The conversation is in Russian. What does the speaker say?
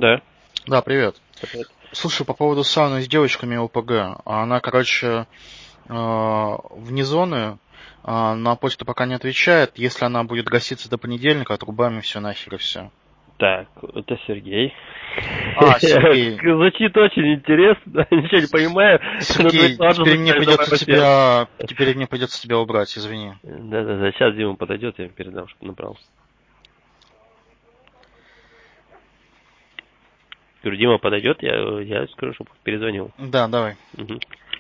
Да. Да, привет. Привет. Слушай, по поводу сауны с девочками ЛПГ. Она, короче, вне зоны, на почту пока не отвечает. Если она будет гаситься до понедельника, отрубаем и все нахер и все. Так, это Сергей. Сергей. Звучит очень интересно, ничего не понимаю. Сергей, теперь мне придется тебя убрать, извини. Да, сейчас Дима подойдет, я передам, чтобы набрал. Говорю, Дима подойдет, я скажу, чтобы перезвонил. Да, давай. Угу.